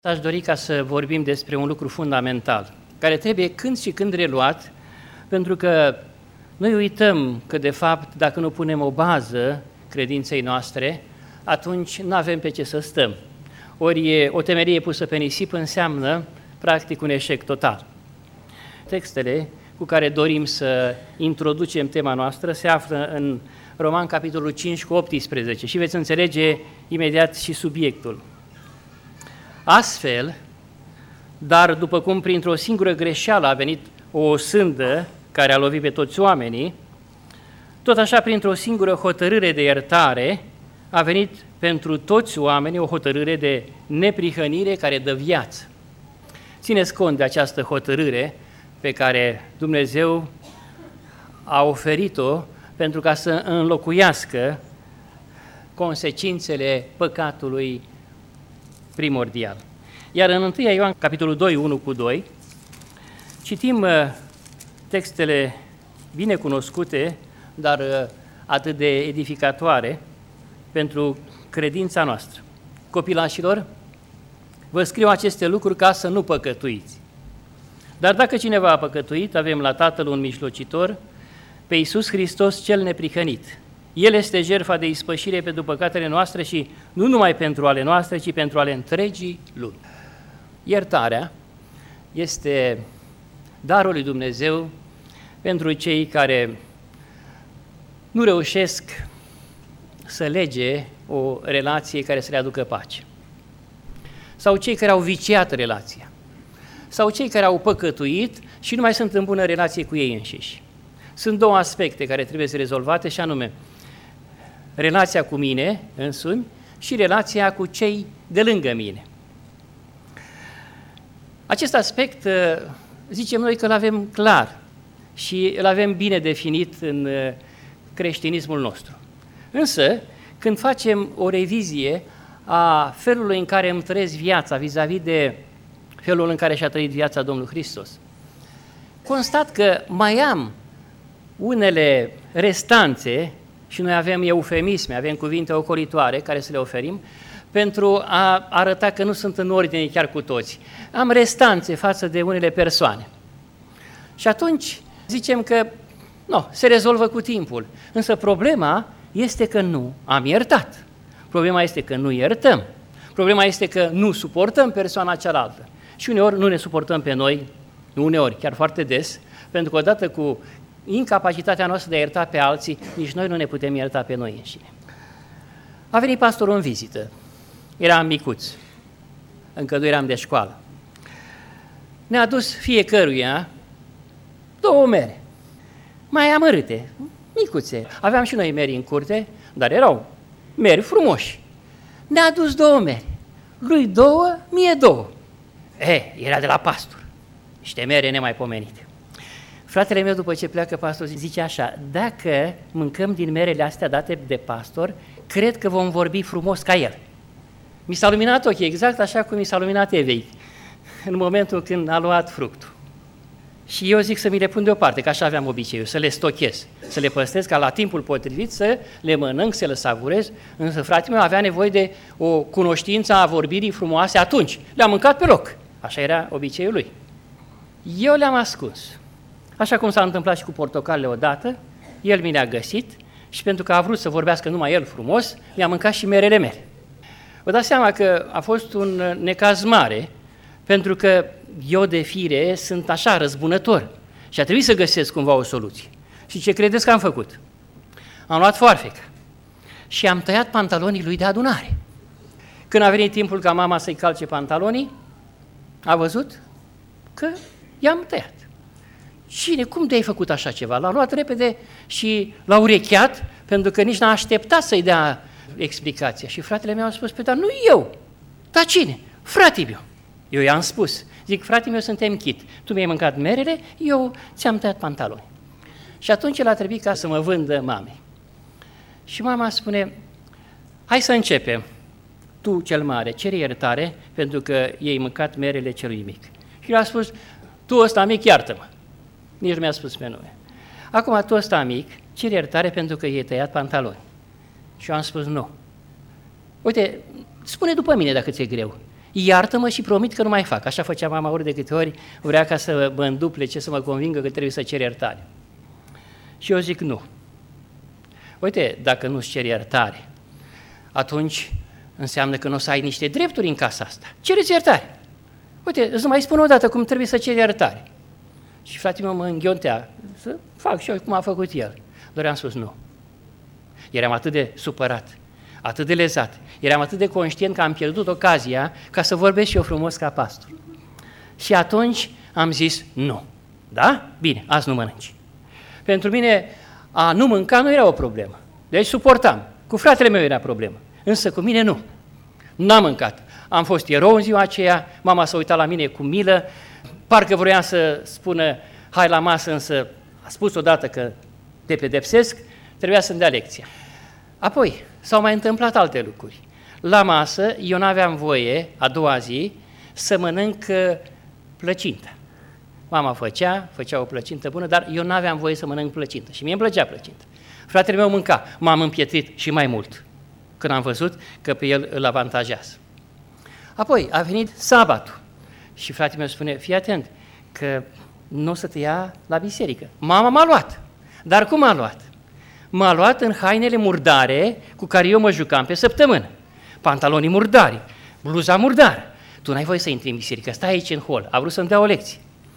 Aș dori ca să vorbim despre un lucru fundamental, care trebuie când și când reluat, pentru că noi uităm că, de fapt, dacă nu punem o bază credinței noastre, atunci nu avem pe ce să stăm. Ori o temelie pusă pe nisip înseamnă, practic, un eșec total. Textele cu care dorim să introducem tema noastră se află în Roman, capitolul 5, cu 18 și veți înțelege imediat și subiectul. Astfel, dar după cum printr-o singură greșeală a venit o sândă care a lovit pe toți oamenii, tot așa printr-o singură hotărâre de iertare a venit pentru toți oamenii o hotărâre de neprihănire care dă viață. Țineți cont de această hotărâre pe care Dumnezeu a oferit-o pentru ca să înlocuiască consecințele păcatului primordial. Iar în 1 Ioan, capitolul 2, 1 cu 2, citim textele bine cunoscute, dar atât de edificatoare pentru credința noastră. Copilașilor, vă scriu aceste lucruri ca să nu păcătuiți. Dar dacă cineva a păcătuit, avem la Tatăl un mijlocitor, pe Iisus Hristos cel neprihănit. El este jertfa de ispășire pentru păcatele noastre și nu numai pentru ale noastre, ci pentru ale întregii lumi. Iertarea este darul lui Dumnezeu pentru cei care nu reușesc să lege o relație care să le aducă pace, sau cei care au viciat relația, sau cei care au păcătuit și nu mai sunt în bună relație cu ei înșiși. Sunt două aspecte care trebuie să rezolvate, și anume relația cu mine însumi și relația cu cei de lângă mine. Acest aspect, zicem noi că îl avem clar și îl avem bine definit în creștinismul nostru. Însă, când facem o revizie a felului în care îmi trăiesc viața vis-a-vis de felul în care și-a trăit viața Domnul Hristos, constat că mai am unele restanțe, și noi avem eufemisme, avem cuvinte ocolitoare care să le oferim, pentru a arăta că nu sunt în ordine chiar cu toți. Am restanțe față de unele persoane. Și atunci zicem că se rezolvă cu timpul. Însă problema este că nu am iertat. Problema este că nu iertăm. Problema este că nu suportăm persoana cealaltă. Și uneori nu ne suportăm pe noi, uneori, chiar foarte des, pentru că odată cu incapacitatea noastră de a ierta pe alții, nici noi nu ne putem ierta pe noi înșine. A venit pastorul în vizită. Eram micuț, încă nu eram de școală. Ne-a dus fiecăruia 2 mere, mai amărâte, micuțe. Aveam și noi meri în curte, dar erau meri frumoși. Ne-a dus 2 meri, lui 2, mie 2. Era de la pastor, niște mere nemaipomenite. Fratele meu, după ce pleacă pastor, zice așa: dacă mâncăm din merele astea date de pastor, cred că vom vorbi frumos ca el. Mi s-a luminat ochii, exact așa cum mi s-a luminat Evei, în momentul când a luat fructul. Și eu zic să mi le pun deoparte, că așa aveam obiceiul, să le stochez, să le păstrez ca la timpul potrivit să le mănânc, să le savurez, însă fratele meu avea nevoie de o cunoștință a vorbirii frumoase atunci. Le-am mâncat pe loc, așa era obiceiul lui. Eu le-am ascuns. Așa cum s-a întâmplat și cu portocalele odată, el mi le-a găsit și pentru că a vrut să vorbească numai el frumos, mi-a mâncat și merele mele. Vă dați seama că a fost un necaz mare, pentru că eu de fire sunt așa răzbunător și a trebuit să găsesc cumva o soluție. Și ce credeți că am făcut? Am luat foarfecă și am tăiat pantalonii lui de adunare. Când a venit timpul ca mama să-i calce pantalonii, a văzut că i-am tăiat. Cine, cum de-ai făcut așa ceva? L-a luat repede și l-a urecheat, pentru că nici n-a așteptat să-i dea explicația. Și fratele meu a spus: dar nu eu, dar cine? Fratele meu. Eu i-am spus, zic: fratele meu, suntem chit, tu mi-ai mâncat merele, eu ți-am tăiat pantaloni. Și atunci el a trebuit ca să mă vândă mamei. Și mama spune: hai să începem, tu cel mare, cere iertare pentru că i-ai mâncat merele celui mic. Și eu a spus: tu ăsta mic, iartă-mă. Nici nu mi-a spus pe nume. Acum tu ăsta mic, cere iertare pentru că i-ai tăiat pantaloni. Și eu am spus: nu. Uite, spune după mine dacă ți-e greu. iartă-mă și promit că nu mai fac. Așa făcea mama ori de câte ori vrea ca să mă înduplece, să mă convingă că trebuie să cer iertare. Și eu zic nu. Uite, dacă nu-ți ceri iertare, atunci înseamnă că nu o să ai niște drepturi în casa asta. Cereți iertare. Uite, îți mai spun o dată cum trebuie să ceri iertare. Și fratele meu mă înghiontea să fac și eu cum a făcut el. Doar am spus nu. Eram atât de supărat, atât de lezat, eram atât de conștient că am pierdut ocazia ca să vorbesc și eu frumos ca pastor. Și atunci am zis nu. Da? Bine, azi nu mănânci. Pentru mine a nu mânca nu era o problemă. Deci suportam. Cu fratele meu era problemă. Însă cu mine nu. N-am mâncat. Am fost erou în ziua aceea, mama s-a uitat la mine cu milă, parcă vroia să spună hai la masă, însă a spus odată că te pedepsesc, trebuia să-mi dea lecția. Apoi s-au mai întâmplat alte lucruri. La masă eu n-aveam voie, a doua zi, să mănânc plăcintă. Mama făcea o plăcintă bună, dar eu n-aveam voie să mănânc plăcintă și mie îmi plăcea plăcintă. Fratele meu mânca, m-am împietrit și mai mult când am văzut că pe el îl avantajează. Apoi a venit sabatul și fratele meu spune, fii atent că nu o să te ia la biserică. Mama m-a luat, dar cum m-a luat? M-a luat în hainele murdare cu care eu mă jucam pe săptămână. Pantalonii murdari, bluza murdară. Tu n-ai voie să intri în biserică, stai aici în hol. A vrut să-mi dea o lecție.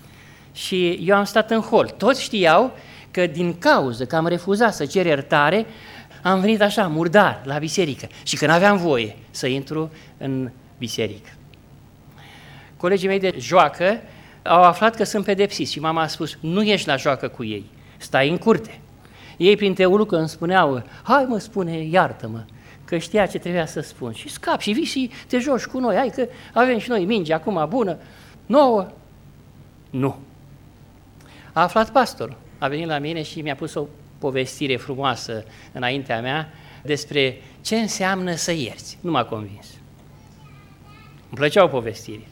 Și eu am stat în hol. Toți știau că din cauză că am refuzat să cer iertare, am venit așa, murdar, la biserică și că n-aveam voie să intru în biserică. Colegii mei de joacă au aflat că sunt pedepsiți și mama a spus, nu ieși la joacă cu ei, stai în curte. Ei prin teulucă îmi spuneau, hai mă spune, iartă-mă, că știa ce trebuia să spun. Și scap și vii și te joci cu noi, hai că avem și noi minge acum bună, nouă. Nu. A aflat pastorul, a venit la mine și mi-a pus o povestire frumoasă înaintea mea despre ce înseamnă să ierți. Nu m-a convins. Îmi plăceau povestirile.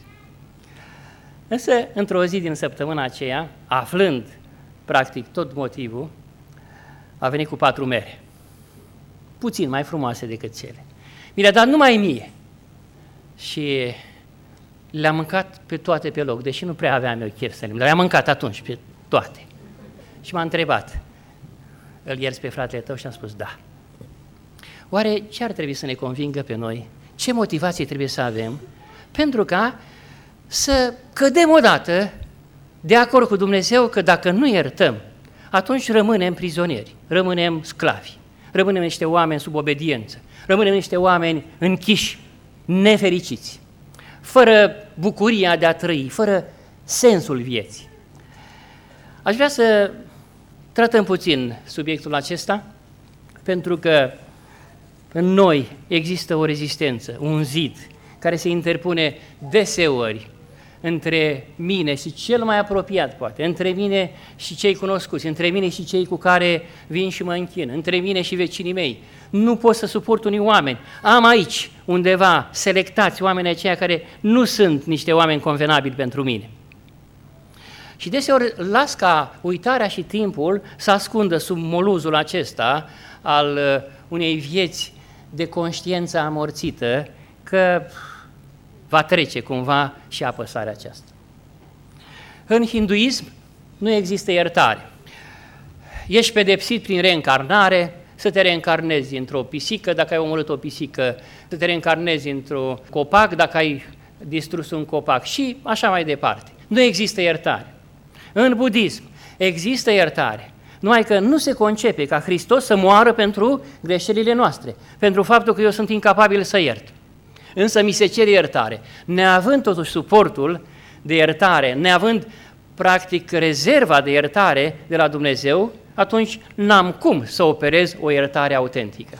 Însă, într-o zi din săptămâna aceea, aflând practic tot motivul, a venit cu 4 mere, puțin mai frumoase decât cele. Mi le-a dat numai mie și le-am mâncat pe toate pe loc, deși nu prea aveam eu chef să le-am mâncat atunci pe toate. Și m-a întrebat, îl ierți pe fratele tău? Și am spus da. Oare ce ar trebui să ne convingă pe noi? Ce motivație trebuie să avem? Pentru ca să cădem odată de acord cu Dumnezeu că dacă nu iertăm, atunci rămânem prizonieri, rămânem sclavi, rămânem niște oameni sub obediență, rămânem niște oameni închiși, nefericiți, fără bucuria de a trăi, fără sensul vieții. Aș vrea să tratăm puțin subiectul acesta, pentru că în noi există o rezistență, un zid, care se interpune deseori între mine și cel mai apropiat, poate, între mine și cei cunoscuți, între mine și cei cu care vin și mă închin, între mine și vecinii mei. Nu pot să suport unii oameni. Am aici undeva selectați oamenii aceia care nu sunt niște oameni convenabili pentru mine. Și deseori las ca uitarea și timpul să ascundă sub moluzul acesta al unei vieți de conștiință amorțită, că va trece cumva și apăsarea aceasta. În hinduism nu există iertare. Ești pedepsit prin reîncarnare, să te reîncarnezi într-o pisică, dacă ai omorât o pisică, să te reîncarnezi într-un copac, dacă ai distrus un copac și așa mai departe. Nu există iertare. În budism există iertare, numai că nu se concepe ca Hristos să moară pentru greșelile noastre, pentru faptul că eu sunt incapabil să iert. Însă mi se cere iertare. Neavând totuși suportul de iertare, neavând practic rezerva de iertare de la Dumnezeu, atunci n-am cum să operez o iertare autentică.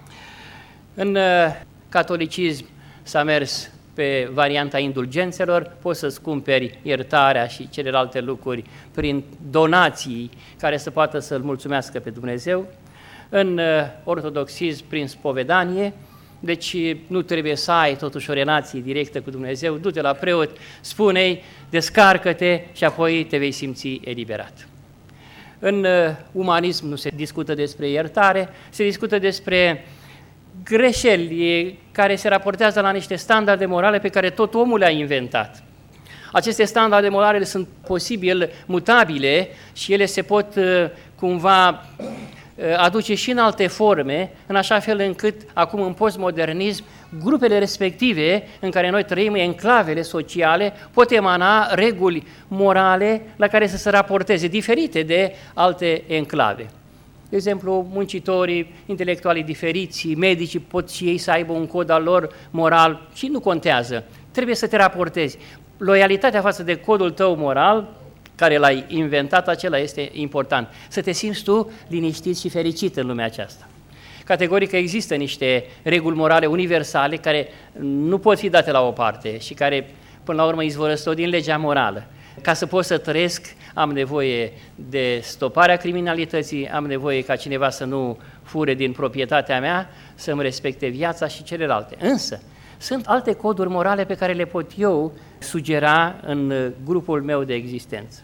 În catolicism s-a mers pe varianta indulgențelor, poți să-ți cumperi iertarea și celelalte lucruri prin donații care să poată să-L mulțumească pe Dumnezeu. În ortodoxism, prin spovedanie, deci nu trebuie să ai totuși o relație directă cu Dumnezeu, du-te la preot, spune-i, descarcă-te și apoi te vei simți eliberat. În umanism nu se discută despre iertare, se discută despre greșeli care se raportează la niște standarde morale pe care tot omul le-a inventat. Aceste standarde morale sunt posibil mutabile și ele se pot cumva aduce și în alte forme, în așa fel încât acum în postmodernism grupele respective în care noi trăim, enclavele sociale, pot emana reguli morale la care să se raporteze, diferite de alte enclave. De exemplu, muncitorii, intelectualii diferiți, medicii pot și ei să aibă un cod al lor moral și nu contează. Trebuie să te raportezi. Loialitatea față de codul tău moral, care l-ai inventat, acela este important. Să te simți tu liniștit și fericit în lumea aceasta. Categoric există niște reguli morale universale care nu pot fi date la o parte și care, până la urmă, izvorăsc tot din legea morală. Ca să pot să trăiesc, am nevoie de stoparea criminalității, am nevoie ca cineva să nu fure din proprietatea mea, să-mi respecte viața și celelalte. Însă, sunt alte coduri morale pe care le pot eu sugera în grupul meu de existență.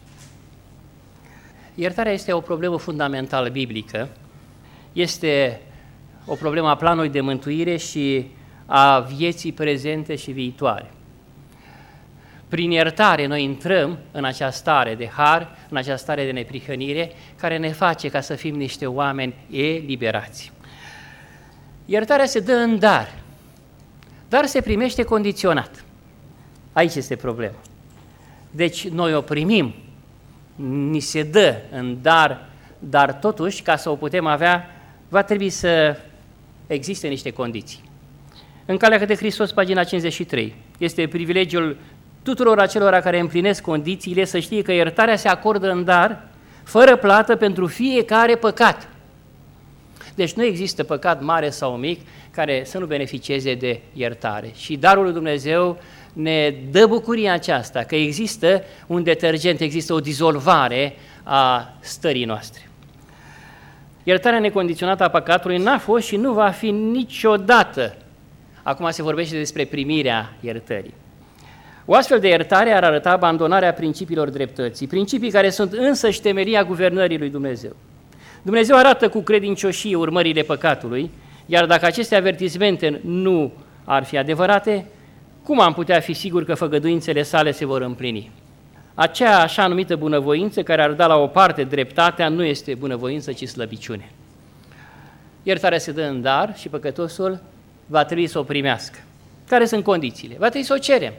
Iertarea este o problemă fundamentală biblică, este o problemă a planului de mântuire și a vieții prezente și viitoare. Prin iertare noi intrăm în această stare de har, în această stare de neprihănire, care ne face ca să fim niște oameni eliberați. Iertarea se dă în dar, dar se primește condiționat. Aici este problema. Deci noi o primim, ni se dă în dar, dar totuși, ca să o putem avea, va trebui să existe niște condiții. În Calea către Hristos, pagina 53, este privilegiul tuturor acelora care împlinesc condițiile să știe că iertarea se acordă în dar, fără plată pentru fiecare păcat. Deci nu există păcat mare sau mic care să nu beneficieze de iertare. Și darul lui Dumnezeu ne dă bucuria aceasta, că există un detergent, există o dizolvare a stării noastre. Iertarea necondiționată a păcatului n-a fost și nu va fi niciodată. Acum se vorbește despre primirea iertării. O astfel de iertare ar arăta abandonarea principiilor dreptății, principii care sunt însăși temelia guvernării lui Dumnezeu. Dumnezeu arată cu credincioșie urmările păcatului, iar dacă aceste avertismente nu ar fi adevărate, cum am putea fi sigur că făgăduințele sale se vor împlini? Acea așa numită bunăvoință care ar da la o parte dreptatea nu este bunăvoință, ci slăbiciune. Iertarea se dă în dar și păcătosul va trebui să o primească. Care sunt condițiile? Va trebui să o cerem.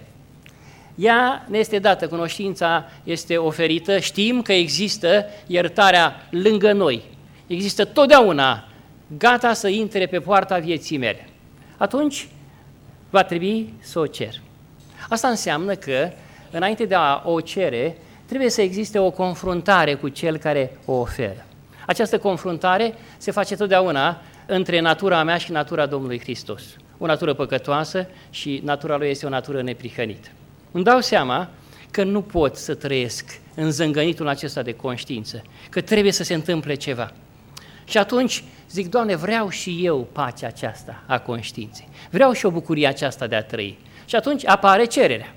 Ea ne este dată, cunoștința este oferită, știm că există iertarea lângă noi. Există totdeauna gata să intre pe poarta vieții mele. Atunci va trebui să o cer. Asta înseamnă că, înainte de a o cere, trebuie să existe o confruntare cu cel care o oferă. Această confruntare se face totdeauna între natura mea și natura Domnului Hristos. O natură păcătoasă și natura Lui este o natură neprihănită. Îmi dau seama că nu pot să trăiesc în zângănitul acesta de conștiință, că trebuie să se întâmple ceva. Și atunci zic, Doamne, vreau și eu pacea aceasta a conștiinței, vreau și o bucurie aceasta de a trăi. Și atunci apare cererea.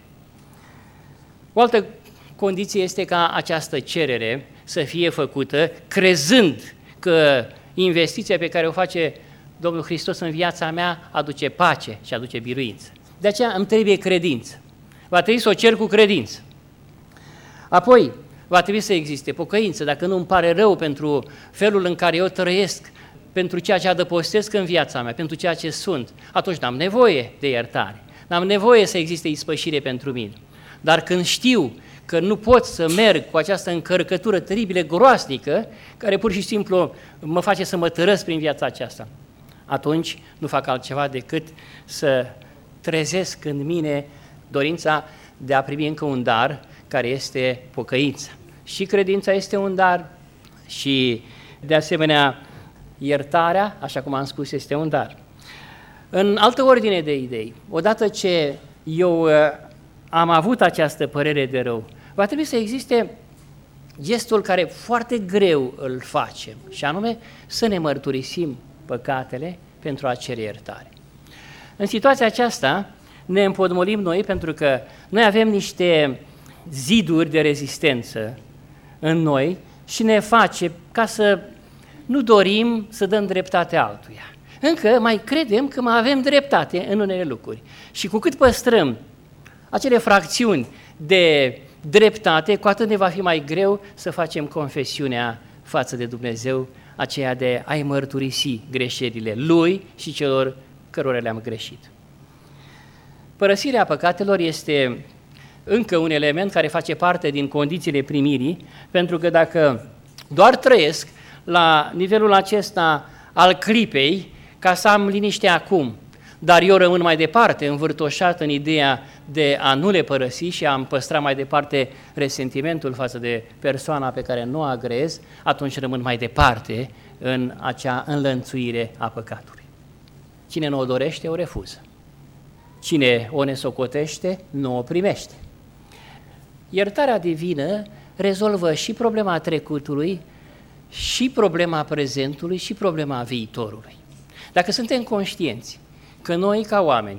O altă condiție este ca această cerere să fie făcută crezând că investiția pe care o face Domnul Hristos în viața mea aduce pace și aduce biruință. De aceea îmi trebuie credință. Va trebui să o cer cu credință. Apoi, va trebui să existe pocăință. Dacă nu îmi pare rău pentru felul în care eu trăiesc, pentru ceea ce adăpostesc în viața mea, pentru ceea ce sunt, atunci n-am nevoie de iertare. N-am nevoie să existe ispășire pentru mine. Dar când știu că nu pot să merg cu această încărcătură teribilă, groasnică, care pur și simplu mă face să mă tărăsc prin viața aceasta, atunci nu fac altceva decât să trezesc în mine dorința de a primi încă un dar, care este pocăința. Și credința este un dar și, de asemenea, iertarea, așa cum am spus, este un dar. În altă ordine de idei, odată ce eu am avut această părere de rău, va trebui să existe gestul care foarte greu îl facem, și anume să ne mărturisim păcatele pentru a cere iertare. În situația aceasta ne împotmolim noi pentru că noi avem niște ziduri de rezistență în noi și ne face ca să nu dorim să dăm dreptate altuia. încă mai credem că mai avem dreptate în unele lucruri. Și cu cât păstrăm acele fracțiuni de dreptate, cu atât ne va fi mai greu să facem confesiunea față de Dumnezeu, aceea de a-i mărturisi greșelile Lui și celor cărora le-am greșit. Părăsirea păcatelor este încă un element care face parte din condițiile primirii, pentru că dacă doar trăiesc la nivelul acesta al clipei, ca să am liniște acum, dar eu rămân mai departe învârtoșat în ideea de a nu le părăsi și a-mi păstra mai departe resentimentul față de persoana pe care nu o agreez, atunci rămân mai departe în acea înlănțuire a păcatului. Cine nu o dorește, o refuză. Cine o nesocotește, nu o primește. Iertarea divină rezolvă și problema trecutului, și problema prezentului, și problema viitorului. Dacă suntem conștienți că noi, ca oameni,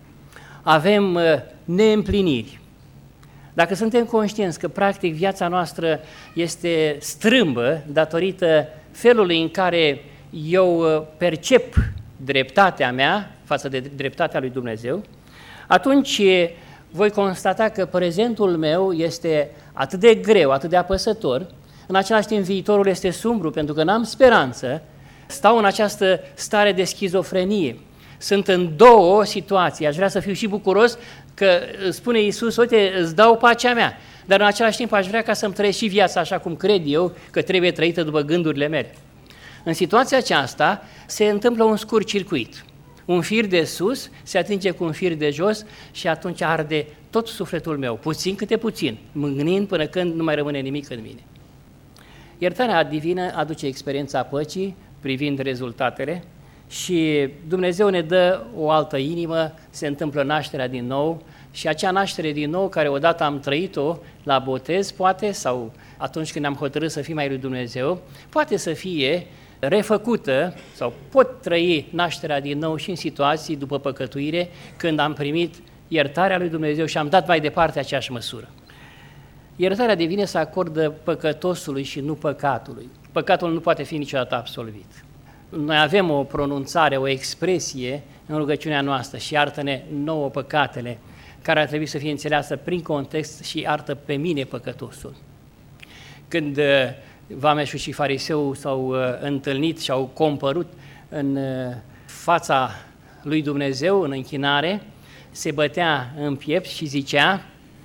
avem neîmpliniri, dacă suntem conștienți că, practic, viața noastră este strâmbă datorită felului în care eu percep dreptatea mea față de dreptatea lui Dumnezeu, atunci voi constata că prezentul meu este atât de greu, atât de apăsător, în același timp viitorul este sumbru, pentru că n-am speranță, stau în această stare de schizofrenie. Sunt în două situații, aș vrea să fiu și bucuros că spune Iisus, uite, îți dau pacea mea, dar în același timp aș vrea ca să-mi trăiesc și viața așa cum cred eu că trebuie trăită după gândurile mele. În situația aceasta se întâmplă un scurt circuit. Un fir de sus se atinge cu un fir de jos și atunci arde tot sufletul meu, puțin câte puțin, mângânind până când nu mai rămâne nimic în mine. Iertarea divină aduce experiența păcii privind rezultatele și Dumnezeu ne dă o altă inimă, se întâmplă nașterea din nou și acea naștere din nou care odată am trăit-o la botez, poate, sau atunci când am hotărât să fim mai lui Dumnezeu, poate să fie refăcută sau pot trăi nașterea din nou și în situații după păcătuire când am primit iertarea lui Dumnezeu și am dat mai departe aceeași măsură. Iertarea divină se acordă păcătosului și nu păcatului. Păcatul nu poate fi niciodată absolvit. Noi avem o pronunțare, o expresie în rugăciunea noastră și iartă-ne nouă păcatele, care ar trebui să fie înțeleasă prin context și iartă pe mine păcătosul. Când vameșul și fariseul s-au întâlnit și au compărut în fața lui Dumnezeu, în închinare, se bătea în piept și zicea,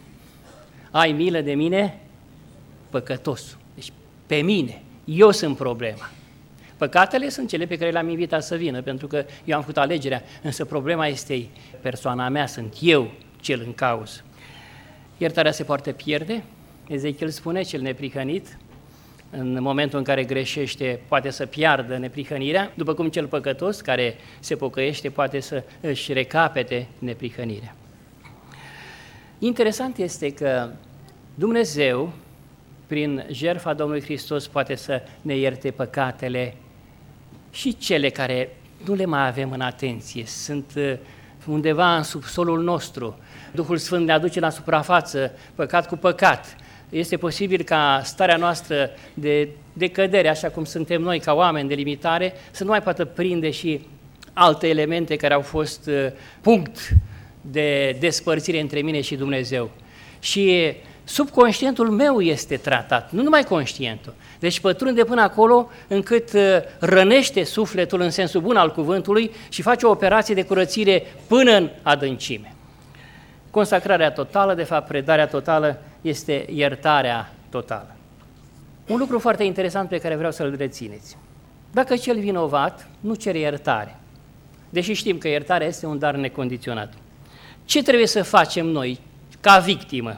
ai milă de mine, păcătosul. Deci pe mine, eu sunt problema. Păcatele sunt cele pe care le-am invitat să vină, pentru că eu am făcut alegerea, însă problema este persoana mea, sunt eu cel în cauză. Iertarea se poate pierde, Ezechiel spune, cel neprihănit, în momentul în care greșește, poate să piardă neprihănirea, după cum cel păcătos care se pocăiește poate să își recapete neprihănirea. Interesant este că Dumnezeu, prin jertfa Domnului Hristos, poate să ne ierte păcatele și cele care nu le mai avem în atenție, sunt undeva în subsolul nostru. Duhul Sfânt ne aduce la suprafață păcat cu păcat. Este posibil ca starea noastră de decădere, așa cum suntem noi ca oameni de limitare, să nu mai poată prinde și alte elemente care au fost punct de despărțire între mine și Dumnezeu. Și subconștientul meu este tratat, nu numai conștientul. Deci pătrunde până acolo încât rănește sufletul în sensul bun al cuvântului și face o operație de curățire până în adâncime. Consacrarea totală, de fapt predarea totală, este iertarea totală. Un lucru foarte interesant pe care vreau să-l rețineți. Dacă cel vinovat nu cere iertare, deși știm că iertarea este un dar necondiționat, ce trebuie să facem noi ca victimă?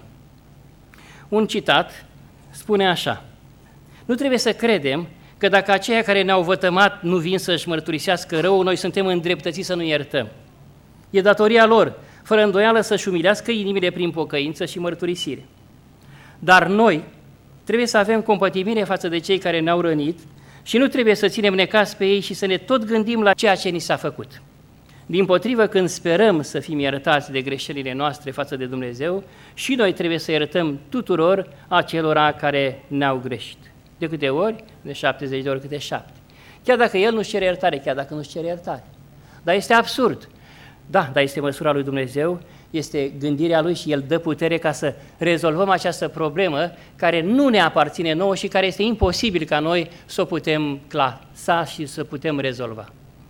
Un citat spune așa: nu trebuie să credem că dacă aceia care ne-au vătămat nu vin să-și mărturisească rău, noi suntem îndreptățiți să nu iertăm. E datoria lor, fără îndoială, să-și umilească inimile prin pocăință și mărturisire. Dar noi trebuie să avem compătimire față de cei care ne-au rănit și nu trebuie să ținem necaz pe ei și să ne tot gândim la ceea ce ni s-a făcut. Dimpotrivă, când sperăm să fim iertați de greșelile noastre față de Dumnezeu, și noi trebuie să iertăm tuturor acelora care ne-au greșit. De câte ori? De 70 de ori câte 7. chiar dacă el nu-și cere iertare, chiar dacă nu-și cere iertare. Dar este absurd. Da, dar este măsura lui Dumnezeu, este gândirea lui și el dă putere ca să rezolvăm această problemă care nu ne aparține nouă și care este imposibil ca noi să o putem clasa și să putem rezolva.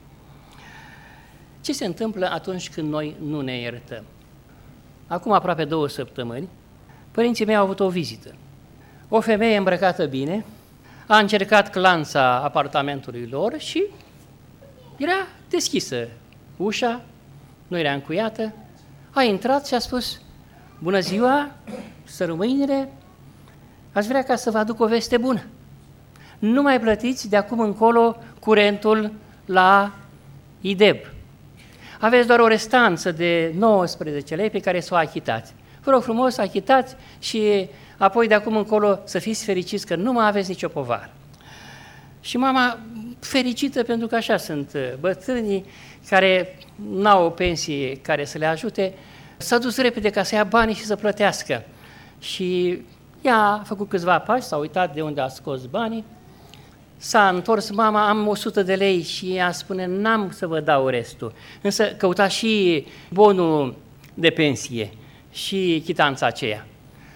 Ce se întâmplă atunci când noi nu ne iertăm? Acum aproape 2 săptămâni, părinții mei au avut o vizită. O femeie îmbrăcată bine a încercat clanța apartamentului lor și era deschisă ușa, nu era încuiată, a intrat și a spus: bună ziua, sărmâinile, aș vrea ca să vă aduc o veste bună. Nu mai plătiți de acum încolo curentul la IDEB. Aveți doar o restanță de 19 lei pe care să o achitați. Vă rog frumos, achitați și apoi de acum încolo să fiți fericiți că nu mai aveți nicio povară. Și mama, fericită pentru că așa sunt bătrânii care n-au o pensie care să le ajute, s-a dus repede ca să ia banii și să plătească. Și ea a făcut câțiva pași, s-a uitat de unde a scos banii, s-a întors, mama, am 100 de lei și ea spune, n-am să vă dau restul. Însă căuta și bonul de pensie și chitanța aceea.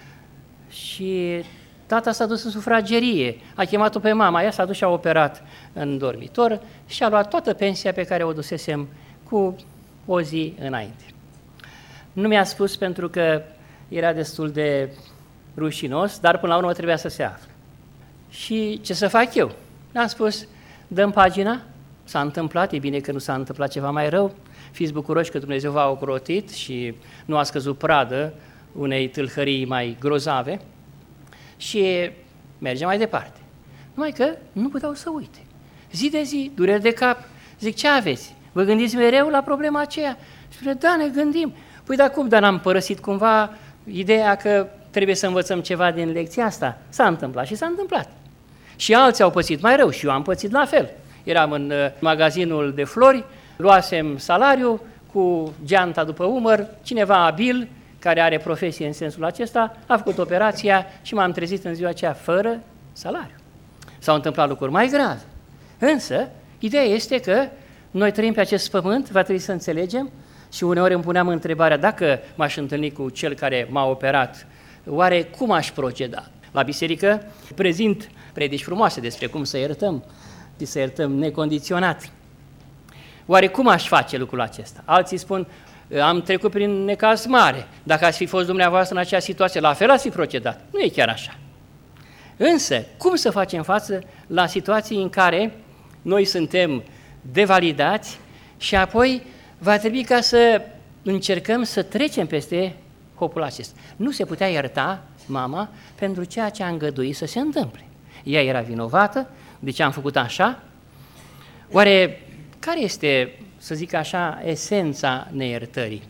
Și tata s-a dus în sufragerie, a chemat-o pe mama, ea s-a dus și a operat în dormitor și a luat toată pensia pe care o dusesem cu o zi înainte. Nu mi-a spus pentru că era destul de rușinos, dar până la urmă trebuia să se afle. Și ce să fac eu? Le-am spus, dăm pagina, s-a întâmplat, e bine că nu s-a întâmplat ceva mai rău, fiți bucuroși că Dumnezeu v-a ocrotit și nu a scăzut pradă unei tâlhării mai grozave și mergem mai departe. Numai că nu puteau să uite. Zi de zi, dureri de cap, zic, ce aveți? Vă gândiți mereu la problema aceea? Și spune, da, ne gândim. Păi da, cum, dar n-am părăsit cumva ideea că trebuie să învățăm ceva din lecția asta? S-a întâmplat și s-a întâmplat. Și alții au pățit mai rău și eu am pățit la fel. Eram în magazinul de flori, luasem salariu cu geanta după umăr, cineva abil, care are profesie în sensul acesta, a făcut operația și m-am trezit în ziua aceea fără salariu. S-au întâmplat lucruri mai grave. Însă, ideea este că noi trăim pe acest pământ, va trebui să înțelegem și uneori îmi puneam întrebarea, dacă m-aș întâlni cu cel care m-a operat, oare cum aș proceda? La biserică prezint predici frumoase despre cum să iertăm necondiționat. Oare cum aș face lucrul acesta? Alții spun, am trecut prin necaz mare, dacă ați fi fost dumneavoastră în acea situație, la fel ați fi procedat. Nu e chiar așa. Însă, cum să facem față la situații în care noi suntem devalidați și apoi va trebui ca să încercăm să trecem peste hopul acesta. Nu se putea ierta mama pentru ceea ce a îngăduit să se întâmple. Ea era vinovată, de ce am făcut așa? Oare care este, să zic așa, esența neiertării?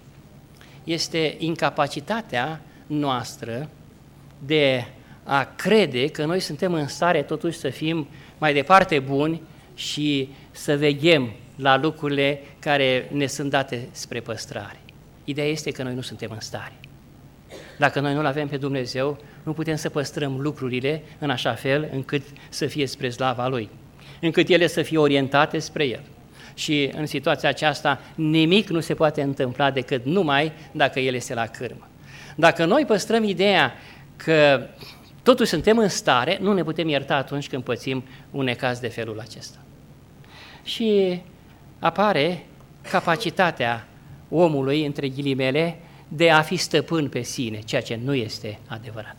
Este incapacitatea noastră de a crede că noi suntem în stare totuși să fim mai departe buni și să veghem la lucrurile care ne sunt date spre păstrare. Ideea este că noi nu suntem în stare. Dacă noi nu-L avem pe Dumnezeu, nu putem să păstrăm lucrurile în așa fel încât să fie spre slava Lui, încât ele să fie orientate spre El. Și în situația aceasta nimic nu se poate întâmpla decât numai dacă El este la cârmă. Dacă noi păstrăm ideea că totuși suntem în stare, nu ne putem ierta atunci când pățim un necaz de felul acesta. Și apare capacitatea omului, între ghilimele, de a fi stăpân pe sine, ceea ce nu este adevărat.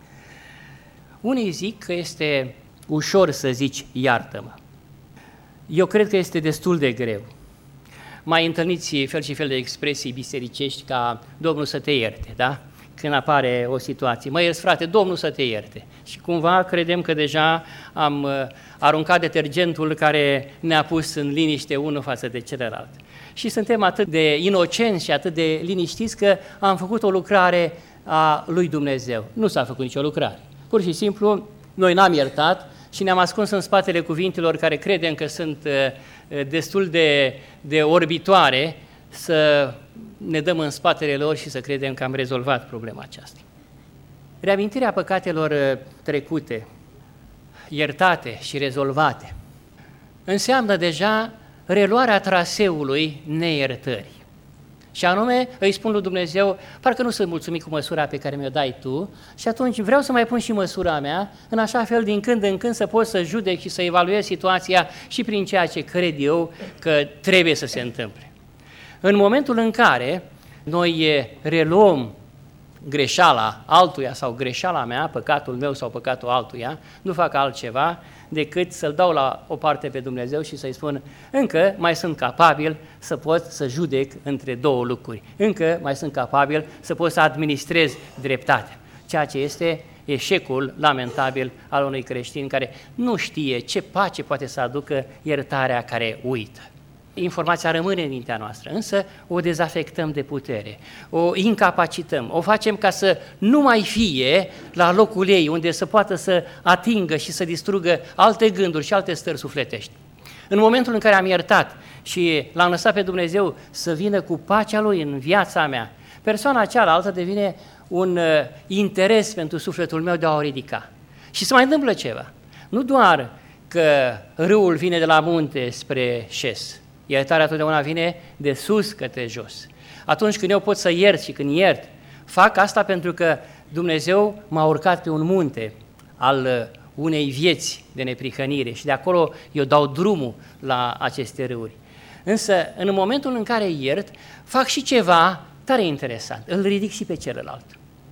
Unii zic că este ușor să zici iartă-mă. Eu cred că este destul de greu. Mai întâlniți fel și fel de expresii bisericești ca Domnul să te ierte, da? Când apare o situație, mă ierți frate, Domnul să te ierte. Și cumva credem că deja am aruncat detergentul care ne-a pus în liniște unul față de celălalt. Și suntem atât de inocenți și atât de liniștiți că am făcut o lucrare a lui Dumnezeu. Nu s-a făcut nicio lucrare. Pur și simplu, noi n-am iertat și ne-am ascuns în spatele cuvintelor care credem că sunt destul de orbitoare, să ne dăm în spatele lor și să credem că am rezolvat problema aceasta. Reamintirea păcatelor trecute, iertate și rezolvate, înseamnă deja reluarea traseului neiertării. Și anume, îi spun lui Dumnezeu, parcă nu sunt mulțumit cu măsura pe care mi-o dai tu și atunci vreau să mai pun și măsura mea, în așa fel din când în când să pot să judec și să evaluez situația și prin ceea ce cred eu că trebuie să se întâmple. În momentul în care noi reluăm greșeala altuia sau greșeala mea, păcatul meu sau păcatul altuia, nu fac altceva decât să-L dau la o parte pe Dumnezeu și să-i spun, încă mai sunt capabil să pot să judec între două lucruri, încă mai sunt capabil să pot să administrez dreptatea, ceea ce este eșecul lamentabil al unui creștin care nu știe ce pace poate să aducă iertarea care uită. Informația rămâne în mintea noastră, însă o dezafectăm de putere, o incapacităm, o facem ca să nu mai fie la locul ei, unde să poată să atingă și să distrugă alte gânduri și alte stări sufletești. În momentul în care am iertat și l-am lăsat pe Dumnezeu să vină cu pacea Lui în viața mea, persoana cealaltă devine un interes pentru sufletul meu de a o ridica. Și se mai întâmplă ceva. Nu doar că râul vine de la munte spre șes, iertarea totdeauna vine de sus către jos. Atunci când eu pot să iert și când iert, fac asta pentru că Dumnezeu m-a urcat pe un munte al unei vieți de neprihănire și de acolo eu dau drumul la aceste râuri. Însă, în momentul în care iert, fac și ceva tare interesant, îl ridic și pe celălalt.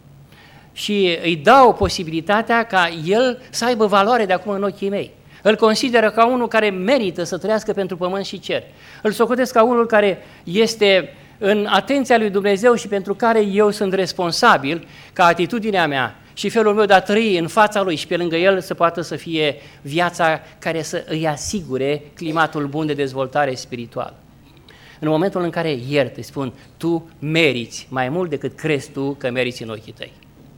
Și îi dau posibilitatea ca el să aibă valoare de acum în ochii mei. Îl consideră ca unul care merită să trăiască pentru pământ și cer. Îl socotesc ca unul care este în atenția lui Dumnezeu și pentru care eu sunt responsabil ca atitudinea mea și felul meu de a trăi în fața lui și pe lângă el să poată să fie viața care să îi asigure climatul bun de dezvoltare spirituală. În momentul în care iert, îi spun, tu meriți mai mult decât crezi tu că meriți în ochii tăi.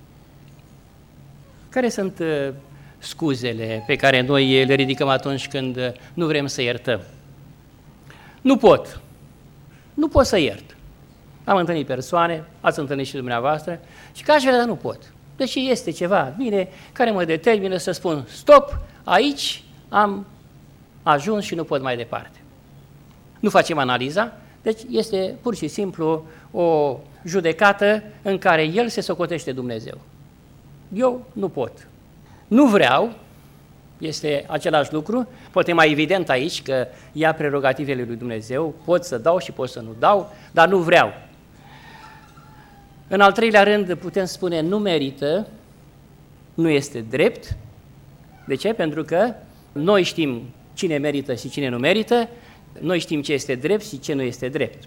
Care sunt scuzele pe care noi le ridicăm atunci când nu vrem să iertăm? Nu pot să iert. Am întâlnit persoane, ați întâlnit și dumneavoastră, și că aș vrea, dar nu pot. Deci este ceva bine care mă determină să spun, stop, aici am ajuns și nu pot mai departe. Nu facem analiza, deci este pur și simplu o judecată în care el se socotește Dumnezeu. Eu nu pot. Nu vreau, este același lucru, poate mai evident aici că ia prerogativele lui Dumnezeu, pot să dau și pot să nu dau, dar nu vreau. În al treilea rând putem spune nu merită, nu este drept. De ce? Pentru că noi știm cine merită și cine nu merită, noi știm ce este drept și ce nu este drept.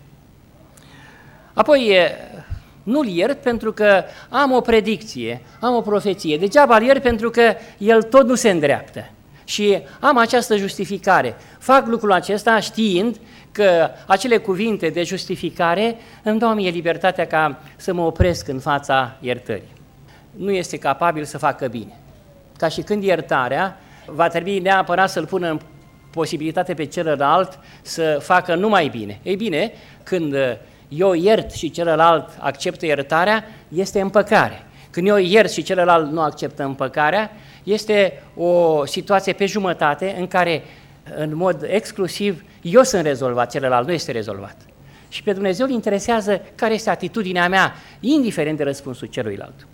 Apoi, nu-l iert pentru că am o predicție, am o profeție. Degeaba îl iert pentru că el tot nu se îndreaptă. Și am această justificare. Fac lucrul acesta știind că acele cuvinte de justificare îmi dau mie libertatea ca să mă opresc în fața iertării. Nu este capabil să facă bine. Ca și când iertarea va trebui neapărat să-l pună în posibilitate pe celălalt să facă numai bine. Ei bine, când eu iert și celălalt acceptă iertarea, este împăcare. Când eu iert și celălalt nu acceptă împăcarea, este o situație pe jumătate în care, în mod exclusiv, eu sunt rezolvat, celălalt nu este rezolvat. Și pe Dumnezeu îl interesează care este atitudinea mea, indiferent de răspunsul celuilalt.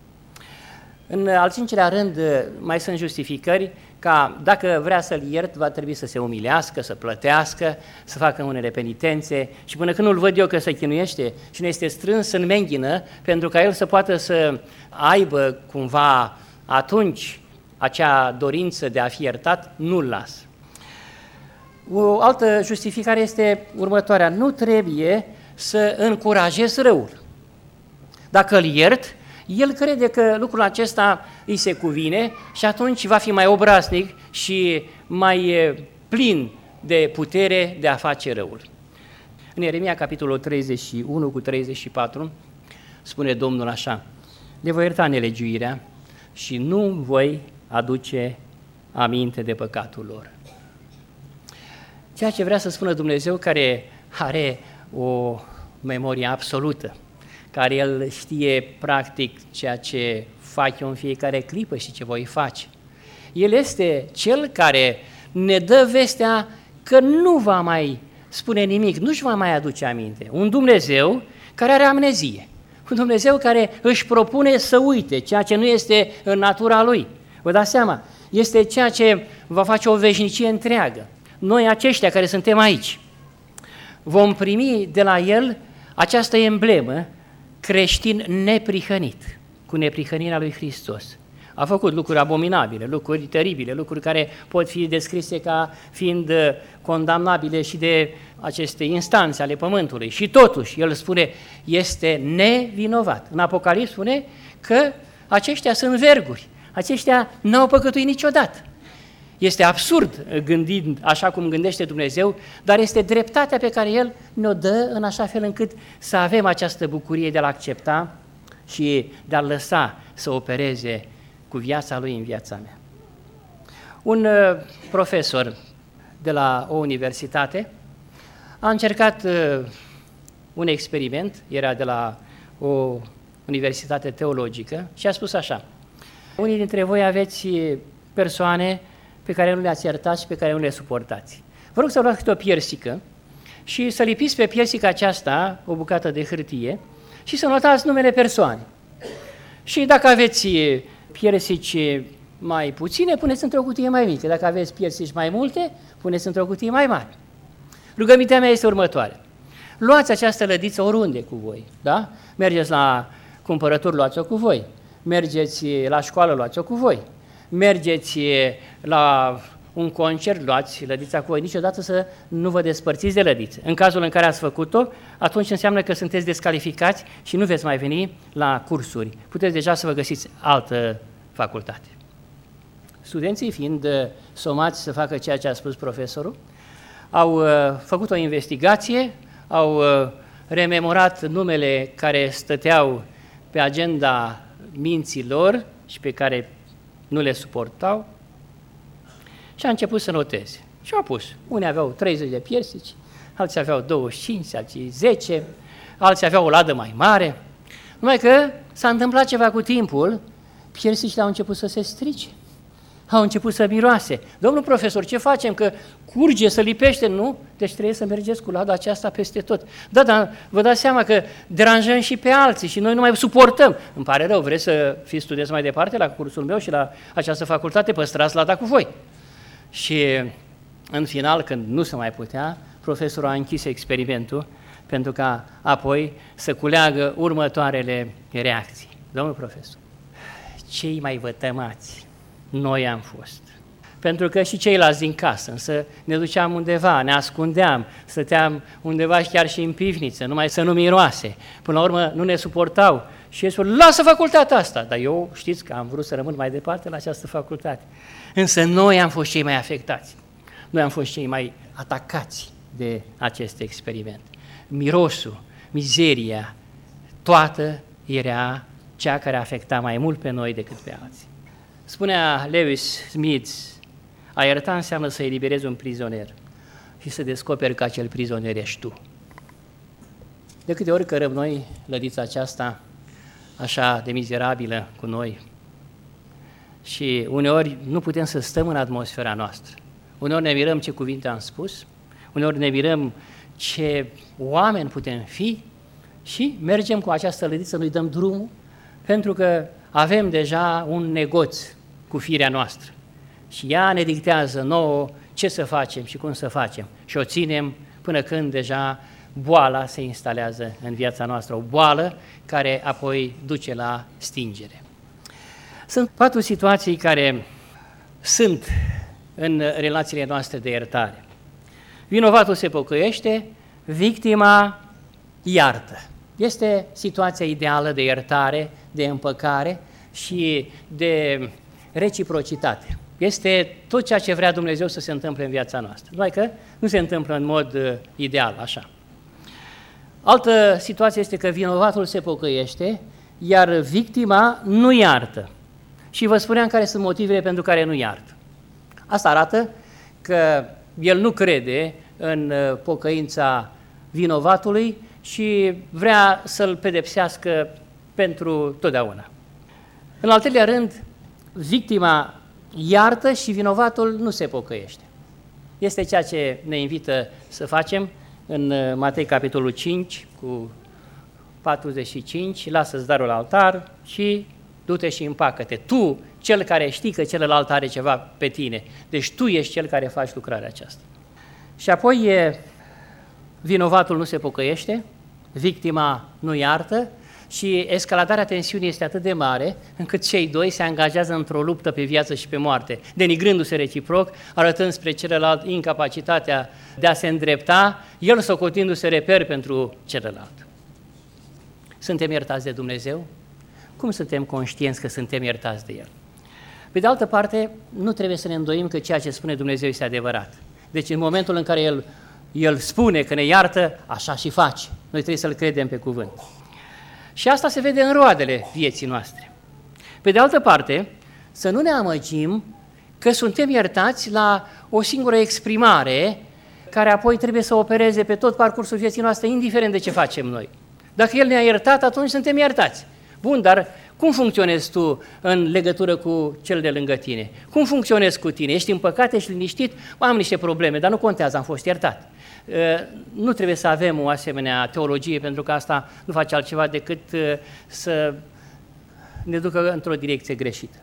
În al cincilea rând, mai sunt justificări ca dacă vrea să-l iert, va trebui să se umilească, să plătească, să facă unele penitențe și până când nu-l văd eu că se chinuiește și nu este strâns în menghină pentru ca el să poată să aibă cumva atunci acea dorință de a fi iertat, nu-l las. O altă justificare este următoarea: nu trebuie să încurajez răul. Dacă îl iert, el crede că lucrul acesta îi se cuvine și atunci va fi mai obraznic și mai plin de putere de a face răul. În Ieremia, capitolul 31 cu 34, spune Domnul așa: le voi ierta nelegiuirea și nu voi aduce aminte de păcatul lor. Ceea ce vrea să spună Dumnezeu, care are o memorie absolută, care El știe practic ceea ce fac eu în fiecare clipă și ce voi face. El este Cel care ne dă vestea că nu va mai spune nimic, nu-și va mai aduce aminte. Un Dumnezeu care are amnezie, un Dumnezeu care își propune să uite ceea ce nu este în natura Lui. Vă dați seama, este ceea ce va face o veșnicie întreagă. Noi aceștia care suntem aici vom primi de la El această emblemă, creștin neprihănit, cu neprihănirea lui Hristos. A făcut lucruri abominabile, lucruri teribile, lucruri care pot fi descrise ca fiind condamnabile și de aceste instanțe ale pământului. Și totuși, el spune, este nevinovat. În Apocalips spune că aceștia sunt verguri, aceștia n-au păcătuit niciodată. Este absurd gândind așa cum gândește Dumnezeu, dar este dreptatea pe care El ne-o dă în așa fel încât să avem această bucurie de a-L accepta și de a-L lăsa să opereze cu viața Lui în viața mea. Un profesor de la o universitate a încercat un experiment, era de la o universitate teologică și a spus așa: unii dintre voi aveți persoane pe care nu le-ați iertat și pe care nu le suportați. Vă rog să luați câte o piersică și să lipiți pe piersica aceasta o bucată de hârtie și să notați numele persoanei. Și dacă aveți piersici mai puține, puneți într-o cutie mai mică. Dacă aveți piersici mai multe, puneți într-o cutie mai mare. Rugămintea mea este următoare. Luați această lădiță oriunde cu voi, da? Mergeți la cumpărături, luați-o cu voi. Mergeți la școală, luați-o cu voi. Mergeți la un concert, luați lădița cu voi. Niciodată să nu vă despărțiți de lădiță. În cazul în care ați făcut-o, atunci înseamnă că sunteți descalificați și nu veți mai veni la cursuri. Puteți deja să vă găsiți altă facultate. Studenții, fiind somați să facă ceea ce a spus profesorul, au făcut o investigație, au rememorat numele care stăteau pe agenda minții lor și pe care nu le suportau și a început să noteze. Și au pus. Unii aveau 30 de piersici, alții aveau 25, alții 10, alții aveau o ladă mai mare. Numai că s-a întâmplat ceva cu timpul, piersicile au început să se strice, au început să miroase. Domnul profesor, ce facem? Că curge, să lipește, nu? Deci trebuie să mergeți cu lada aceasta peste tot. Da, dar vă dați seama că deranjăm și pe alții și noi nu mai suportăm. Îmi pare rău, vreți să fiți studenți mai departe la cursul meu și la această facultate, păstrați lada cu voi. Și în final, când nu se mai putea, profesorul a închis experimentul pentru ca apoi să culeagă următoarele reacții. Domnul profesor, cei mai vătămați noi am fost. Pentru că și ceilalți din casă, însă ne duceam undeva, ne ascundeam, stăteam undeva chiar și în pivniță, numai să nu miroase. Până la urmă nu ne suportau și ei spun, lasă facultatea asta. Dar eu știți că am vrut să rămân mai departe la această facultate. Însă noi am fost cei mai afectați. Noi am fost cei mai atacați de acest experiment. Mirosul, mizeria, toată era cea care afecta mai mult pe noi decât pe alții. Spunea Lewis Smith, a ierta înseamnă să eliberezi un prizonier și să descoperi că acel prizonier ești tu. De câte ori cărăm noi lădița aceasta așa de mizerabilă cu noi și uneori nu putem să stăm în atmosfera noastră. Uneori ne mirăm ce cuvinte am spus, uneori ne mirăm ce oameni putem fi și mergem cu această lădiță, nu-i dăm drumul, pentru că avem deja un negoț cu firea noastră și ea ne dictează nouă ce să facem și cum să facem și o ținem până când deja boala se instalează în viața noastră, o boală care apoi duce la stingere. Sunt 4 situații care sunt în relațiile noastre de iertare. Vinovatul se pocăiește, victima iartă. Este situația ideală de iertare, de împăcare și de reciprocitate. Este tot ceea ce vrea Dumnezeu să se întâmple în viața noastră. Numai că nu se întâmplă în mod ideal, așa. Altă situație este că vinovatul se pocăiește, iar victima nu iartă. Și vă spuneam care sunt motivele pentru care nu iartă. Asta arată că el nu crede în pocăința vinovatului și vrea să-l pedepsească pentru totdeauna. În al treilea rând, victima iartă și vinovatul nu se pocăiește. Este ceea ce ne invită să facem în Matei capitolul 5 cu 45, lasă-ți darul la altar și du-te și împacă-te. Tu, cel care știi că celălalt are ceva pe tine, deci tu ești cel care faci lucrarea aceasta. Și apoi vinovatul nu se pocăiește, victima nu iartă și escaladarea tensiunii este atât de mare încât cei doi se angajează într-o luptă pe viață și pe moarte, denigrându-se reciproc, arătând spre celălalt incapacitatea de a se îndrepta, el socotindu-se reper pentru celălalt. Suntem iertați de Dumnezeu? Cum suntem conștienți că suntem iertați de El? Pe de altă parte, nu trebuie să ne îndoim că ceea ce spune Dumnezeu este adevărat. Deci în momentul în care El spune că ne iartă, așa și face. Noi trebuie să-L credem pe cuvânt. Și asta se vede în roadele vieții noastre. Pe de altă parte, să nu ne amăgim că suntem iertați la o singură exprimare care apoi trebuie să opereze pe tot parcursul vieții noastre, indiferent de ce facem noi. Dacă El ne-a iertat, atunci suntem iertați. Bun, dar cum funcționezi tu în legătură cu cel de lângă tine? Cum funcționezi cu tine? Ești în păcate, ești liniștit? Am niște probleme, dar nu contează, am fost iertat. Nu trebuie să avem o asemenea teologie, pentru că asta nu face altceva decât să ne ducă într-o direcție greșită.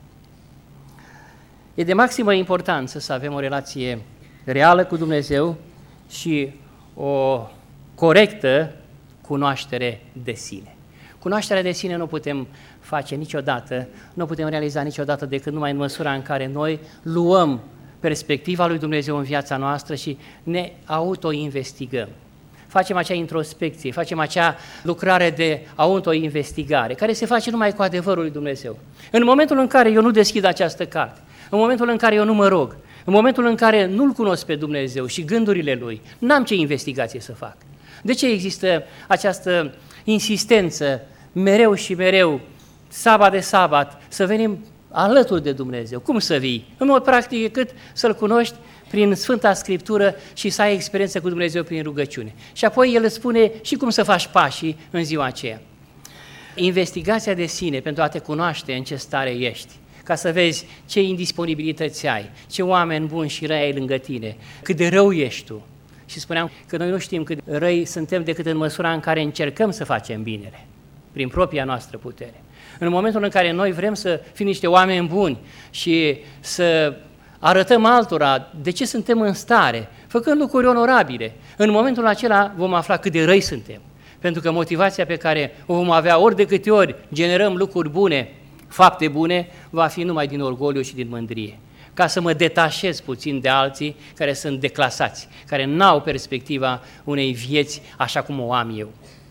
E de maximă importanță să avem o relație reală cu Dumnezeu și o corectă cunoaștere de sine. Cunoașterea de sine nu putem face niciodată, nu putem realiza niciodată decât numai în măsura în care noi luăm perspectiva lui Dumnezeu în viața noastră și ne autoinvestigăm. Facem acea introspecție, facem acea lucrare de autoinvestigare, care se face numai cu adevărul lui Dumnezeu. În momentul în care eu nu deschid această carte, în momentul în care eu nu mă rog, în momentul în care nu-L cunosc pe Dumnezeu și gândurile Lui, n-am ce investigație să fac. De ce există această insistență mereu și mereu, sabat de sabat, să venim alături de Dumnezeu? Cum să vii? În mod practic decât să-L cunoști prin Sfânta Scriptură și să ai experiență cu Dumnezeu prin rugăciune. Și apoi El îți spune și cum să faci pașii în ziua aceea. Investigația de sine pentru a te cunoaște în ce stare ești, ca să vezi ce indisponibilități ai, ce oameni buni și răi ai lângă tine, cât de rău ești tu. Și spuneam că noi nu știm cât de răi suntem decât în măsura în care încercăm să facem binele, prin propria noastră putere. În momentul în care noi vrem să fim niște oameni buni și să arătăm altora de ce suntem în stare, făcând lucruri onorabile, în momentul acela vom afla cât de răi suntem. Pentru că motivația pe care o vom avea ori de câte ori generăm lucruri bune, fapte bune, va fi numai din orgoliu și din mândrie. Ca să mă detașez puțin de alții care sunt declasați, care n-au perspectiva unei vieți așa cum o am eu.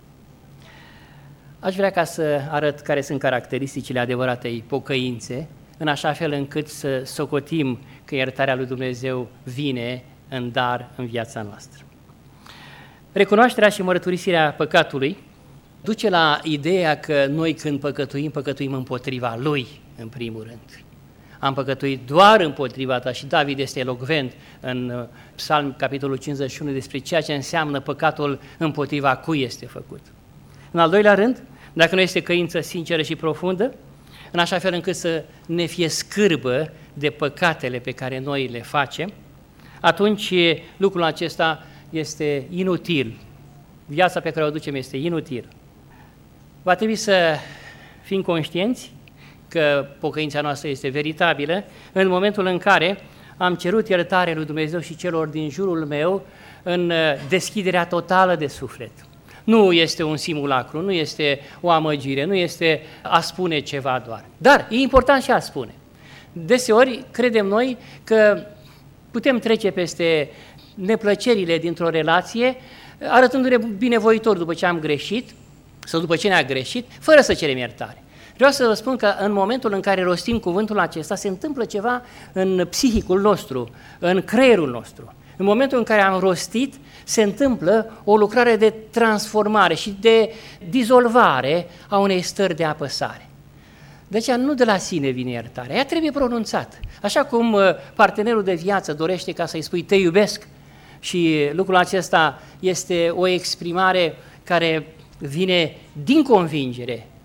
Aș vrea ca să arăt care sunt caracteristicile adevăratei pocăințe, în așa fel încât să socotim că iertarea lui Dumnezeu vine în dar în viața noastră. Recunoașterea și mărturisirea păcatului duce la ideea că noi când păcătuim, păcătuim împotriva Lui, în primul rând. Am păcătuit doar împotriva ta și David este elocvent în Psalm, capitolul 51, despre ceea ce înseamnă păcatul împotriva cui este făcut. În al doilea rând, dacă nu este căință sinceră și profundă, în așa fel încât să ne fie scârbă de păcatele pe care noi le facem, atunci lucrul acesta este inutil. Viața pe care o ducem este inutilă. Va trebui să fim conștienți că pocăința noastră este veritabilă în momentul în care am cerut iertare lui Dumnezeu și celor din jurul meu în deschiderea totală de suflet. Nu este un simulacru, nu este o amăgire, nu este a spune ceva doar. Dar e important și a spune. Deseori credem noi că putem trece peste neplăcerile dintr-o relație arătându-ne binevoitor după ce am greșit sau după ce ne-a greșit, fără să cerem iertare. Vreau să vă spun că în momentul în care rostim cuvântul acesta se întâmplă ceva în psihicul nostru, în creierul nostru. În momentul în care am rostit, se întâmplă o lucrare de transformare și de dizolvare a unei stări de apăsare. De aceea nu de la sine vine iertarea, ea trebuie pronunțată. Așa cum partenerul de viață dorește ca să-i spui te iubesc și lucrul acesta este o exprimare care vine din convingere.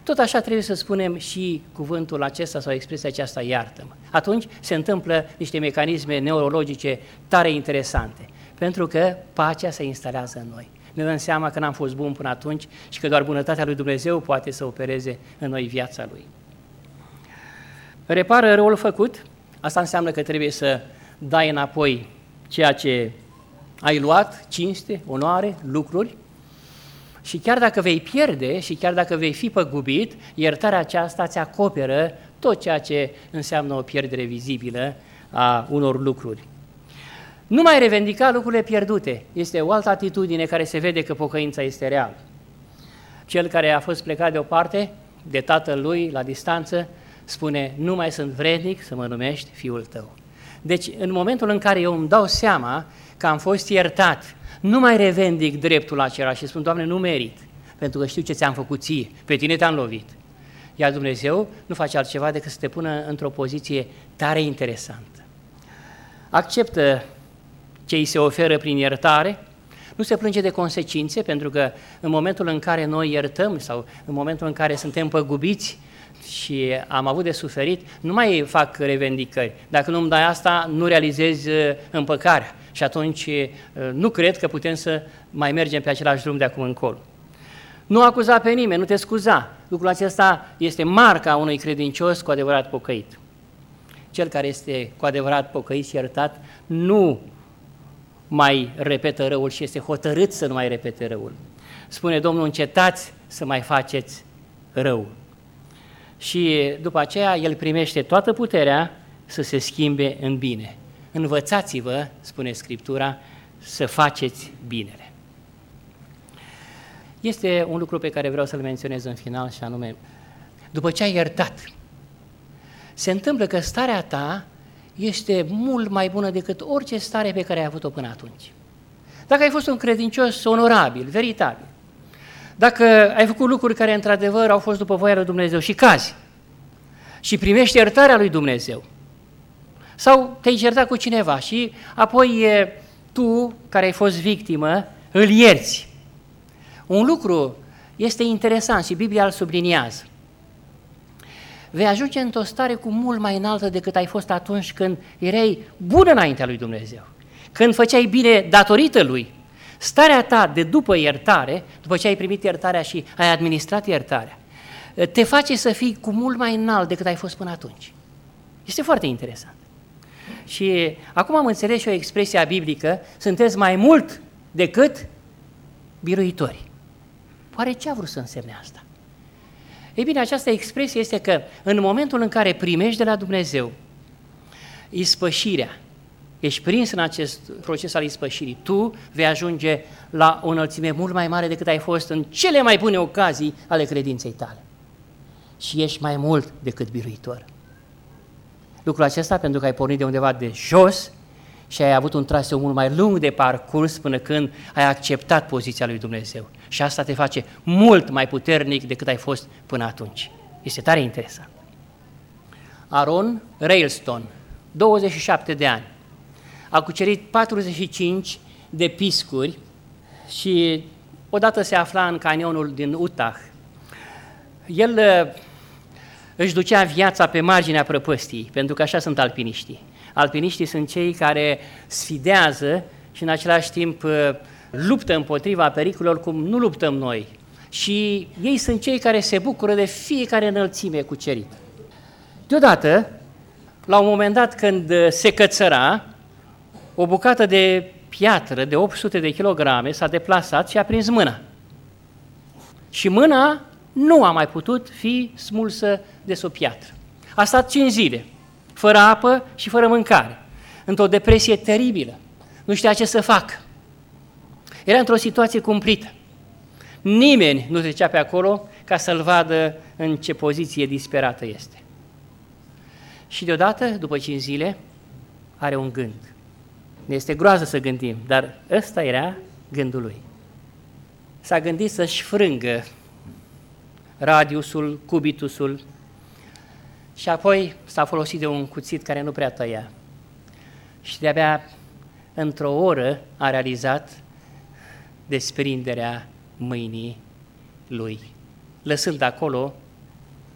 tot așa trebuie să spunem și cuvântul acesta sau expresia aceasta, iartă-mă. Atunci se întâmplă niște mecanisme neurologice tare interesante, pentru că pacea se instalează în noi. Ne dăm seama că n-am fost bun până atunci și că doar bunătatea lui Dumnezeu poate să opereze în noi viața Lui. Repară răul făcut, asta înseamnă că trebuie să dai înapoi ceea ce ai luat, cinste, onoare, lucruri, și chiar dacă vei pierde și chiar dacă vei fi păgubit, iertarea aceasta îți acoperă tot ceea ce înseamnă o pierdere vizibilă a unor lucruri. Nu mai revendica lucrurile pierdute. Este o altă atitudine care se vede că pocăința este reală. Cel care a fost plecat deoparte de tatăl lui la distanță spune: nu mai sunt vrednic să mă numești fiul tău. Deci în momentul în care eu îmi dau seama că am fost iertat, nu mai revendic dreptul acela și spun: Doamne, nu merit, pentru că știu ce ți-am făcut ție, pe tine te-am lovit. Iar Dumnezeu nu face altceva decât să te pună într-o poziție tare interesantă. Acceptă ce îi se oferă prin iertare, nu se plânge de consecințe, pentru că în momentul în care noi iertăm sau în momentul în care suntem păgubiți și am avut de suferit, nu mai fac revendicări. Dacă nu-mi dai asta, nu realizez împăcarea și atunci nu cred că putem să mai mergem pe același drum de acum încolo. Nu acuza pe nimeni, nu te scuza. Lucrul acesta este marca unui credincios cu adevărat pocăit. Cel care este cu adevărat pocăit și iertat nu mai repetă răul și este hotărât să nu mai repete răul. Spune Domnul: încetați să mai faceți răul. Și după aceea el primește toată puterea să se schimbe în bine. Învățați-vă, spune Scriptura, să faceți binele. Este un lucru pe care vreau să-l menționez în final și anume, după ce ai iertat, se întâmplă că starea ta este mult mai bună decât orice stare pe care ai avut-o până atunci. Dacă ai fost un credincios onorabil, veritabil, dacă ai făcut lucruri care într-adevăr au fost după voia lui Dumnezeu și cazi și primești iertarea lui Dumnezeu, sau te-ai certat cu cineva și apoi tu, care ai fost victimă, îl ierți. Un lucru este interesant și Biblia îl subliniază. Vei ajunge într-o stare cu mult mai înaltă decât ai fost atunci când erai bun înaintea lui Dumnezeu, când făceai bine datorită lui. Starea ta de după iertare, după ce ai primit iertarea și ai administrat iertarea, te face să fii cu mult mai înalt decât ai fost până atunci. Este foarte interesant. Și acum am înțeles și o expresie biblică: sunteți mai mult decât biruitori. Oare ce a vrut să însemne asta? Ei bine, această expresie este că în momentul în care primești de la Dumnezeu ispășirea, ești prins în acest proces al ispășirii, tu vei ajunge la o înălțime mult mai mare decât ai fost în cele mai bune ocazii ale credinței tale. Și ești mai mult decât biruitor. Lucrul acesta pentru că ai pornit de undeva de jos și ai avut un traseu mult mai lung de parcurs până când ai acceptat poziția lui Dumnezeu. Și asta te face mult mai puternic decât ai fost până atunci. Este tare interesant. Aaron Railstone, 27 de ani, a cucerit 45 de piscuri și odată se afla în canionul din Utah. El își ducea viața pe marginea prăpăstii, pentru că așa sunt alpiniștii. Alpiniștii sunt cei care sfidează și în același timp luptă împotriva pericolelor cum nu luptăm noi. Și ei sunt cei care se bucură de fiecare înălțime cucerită. Deodată, la un moment dat când se cățăra, o bucată de piatră de 800 de kilograme s-a deplasat și a prins mâna. Și mâna nu a mai putut fi smulsă de sub piatră. A stat 5 zile, fără apă și fără mâncare, într-o depresie teribilă. Nu știa ce să facă. Era într-o situație cumplită. Nimeni nu trecea pe acolo ca să-l vadă în ce poziție disperată este. Și deodată, după 5 zile, are un gând. Ne este groază să gândim, dar ăsta era gândul lui. S-a gândit să-și frângă radiusul, cubitusul și apoi s-a folosit de un cuțit care nu prea tăia. Și de-abia într-o oră a realizat desprinderea mâinii lui, lăsând acolo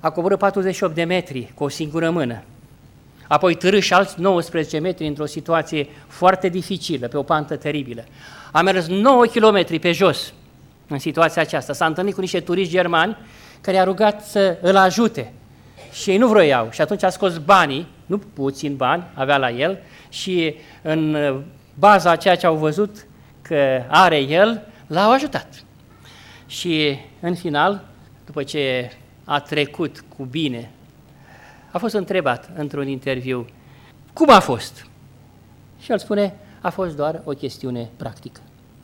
a coborât 48 de metri cu o singură mână, apoi târâ și alți 19 metri într-o situație foarte dificilă, pe o pantă teribilă. A mers 9 km pe jos în situația aceasta. S-a întâlnit cu niște turiști germani care i-a rugat să îl ajute și ei nu vroiau. Și atunci a scos banii, nu puțin bani, avea la el, și în baza a ceea ce au văzut că are el, l-au ajutat. Și în final, după ce a trecut cu bine, a fost întrebat într-un interviu, cum a fost? Și el spune, a fost doar o chestiune practică.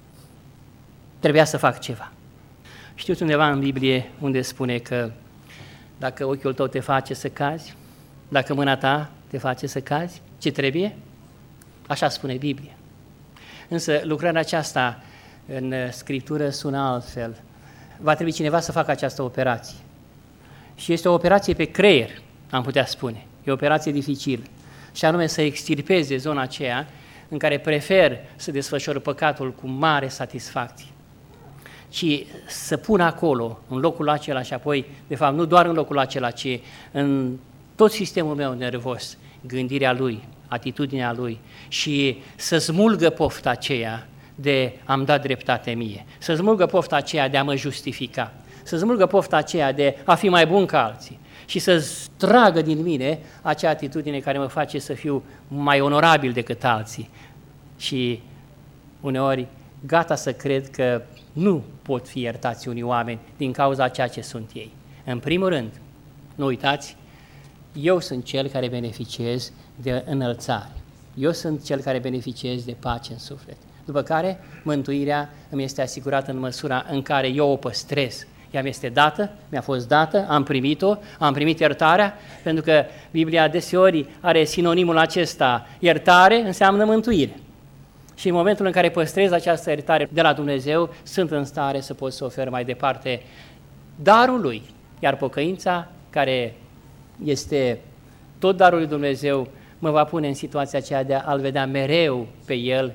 Trebuia să fac ceva. Știți undeva în Biblie unde spune că dacă ochiul tău te face să cazi, dacă mâna ta te face să cazi, ce trebuie? Așa spune Biblia. Însă lucrarea aceasta în Scriptură sună altfel. Va trebui cineva să facă această operație. Și este o operație pe creier, am putea spune. E o operație dificilă. Și anume să extirpeze zona aceea în care prefer să desfășor păcatul cu mare satisfacție. Ci să pun acolo, în locul acela și apoi, de fapt, nu doar în locul acela, ci în tot sistemul meu nervos, gândirea lui, atitudinea lui și să smulgă pofta aceea de a-mi da dreptate mie, să smulgă pofta aceea de a mă justifica, să smulgă pofta aceea de a fi mai bun ca alții și să tragă din mine acea atitudine care mă face să fiu mai onorabil decât alții și uneori gata să cred că nu pot fi iertați unii oameni din cauza ceea ce sunt ei. În primul rând, nu uitați, eu sunt cel care beneficiez de înălțare. Eu sunt cel care beneficiez de pace în suflet. După care, mântuirea îmi este asigurată în măsura în care eu o păstrez. Ea mi este dată, mi-a fost dată, am primit-o, am primit iertarea, pentru că Biblia deseori are sinonimul acesta, iertare înseamnă mântuire. Și în momentul în care păstrez această iertare de la Dumnezeu, sunt în stare să pot să ofer mai departe darul Lui. Iar pocăința, care este tot darul lui Dumnezeu, mă va pune în situația aceea de a-L vedea mereu pe El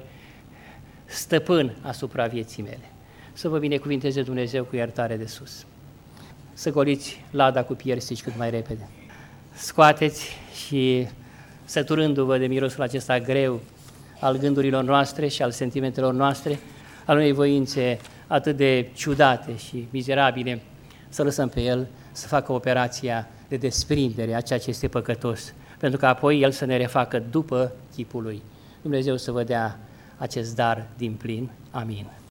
stăpân asupra vieții mele. Să vă binecuvinteze Dumnezeu cu iertare de sus. Să goliți lada cu piersici cât mai repede. Scoateți și, săturându-vă de mirosul acesta greu al gândurilor noastre și al sentimentelor noastre, al unei voințe atât de ciudate și mizerabile, să lăsăm pe El să facă operația de desprindere a ceea ce este păcătos, pentru că apoi El să ne refacă după chipul Lui. Dumnezeu să vă dea acest dar din plin. Amin.